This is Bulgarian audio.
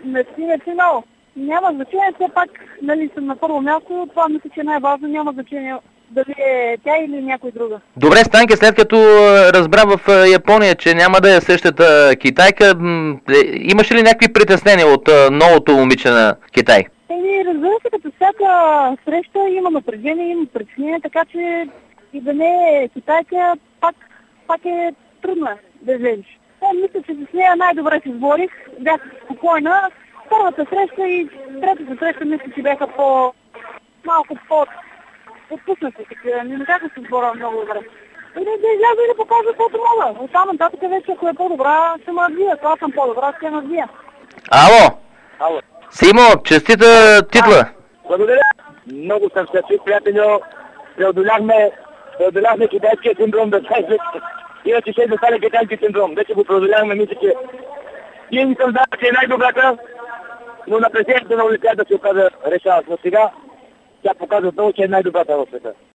Мерси много. Няма значение, все пак, нали, съм на първо място, това мисля, че е най-важно, няма значение дали е тя или някой друга. Добре, Станке, след като разбра в Япония, че няма да е същата китайка, имаш ли някакви притеснения от новото момиче на Китай? Разбира се, като всяка среща има напрежение, има притеснение, така че и да не е китайка, пак е трудно да излезеш. Мисля, че с нея най-добре се сборих, бях спокойна. Първата среща и третата среща мисля, че бяха малко по-отпуснати. Не можах да се сбора много добре. И да изляза и да покажа каквото мога. Оттам нататък вече, ако е по-добра, ще ме развия. Това съм по-добра, ще ме развия. Ало! Симо, честита титла! Благодаря! Много съм щастлив, приятелю. Преодоляхме китайския синдром да кажа. Иначе ще да стане китайски синдром. Вече го преодоляваме, мисля, че и не съм знал, че е най-добрата, но на пресението на Олимпиада се оказа решаващ. Но сега тя показва отново, че е най-добрата в света.